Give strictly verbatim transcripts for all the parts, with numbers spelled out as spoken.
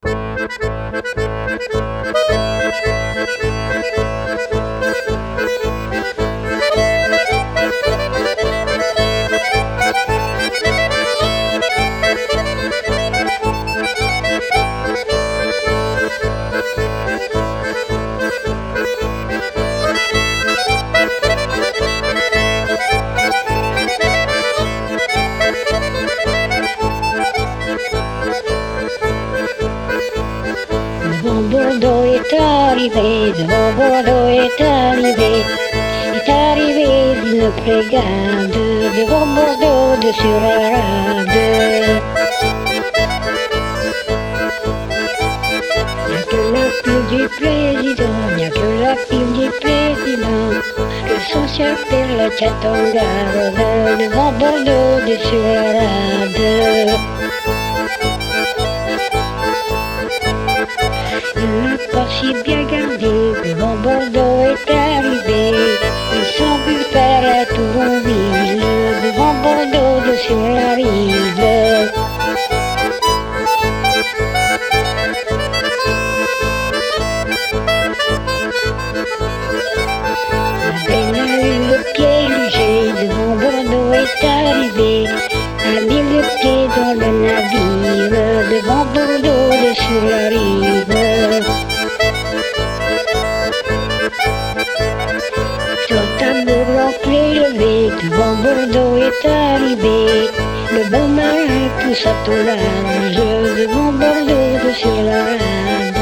Devant Bordeaux est arrivé, devant Bordeaux est arrivé, est arrivé une brigade, devant Bordeaux de sur la rade. Y'a que la fille du président, y'a que la fille du président, que son chef perd la tête en garde, devant Bordeaux de sur la rade. Il n'a pas si bien gardé, devant Bordeaux est arrivé, ils sont venus faire un tour en ville, devant Bordeaux de sur la rive. La belle a eu le pied léger, devant Bordeaux est arrivé, a mis le pied dans le navire, devant Bordeaux de sur la rive. Tout amour l'enclé levé, devant Bordeaux est arrivé, le bon marin pousse à ton large, devant Bordeaux de sur la rade.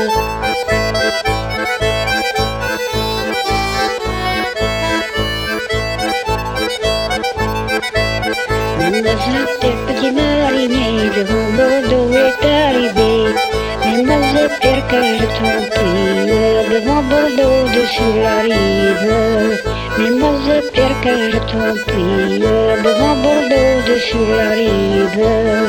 Mademoiselle petit marinier, devant Bordeaux est arrivé, Mademoiselle Pierre que je t'en prie, devant Bordeaux de sur la rive. Mademoiselle Pierre que je t'en prie, devant Bordeaux de sur la rive.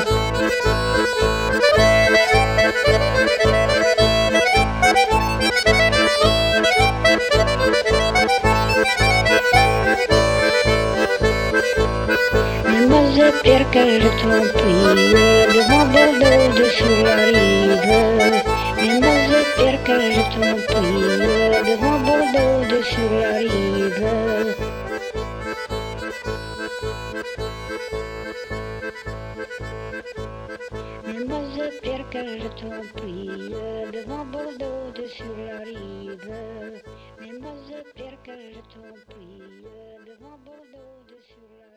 Mademoiselle Pierre que je t'en prie, devant Bordeaux de sur la rive. Mademoiselle Pierre que je t'en prie, devant Bordeaux de sur la rive. Mademoiselle Pierre que je t'en prie, devant Bordeaux de sur la rive. Mademoiselle Pierre que je t'en prie, devant Bordeaux de sur la rive.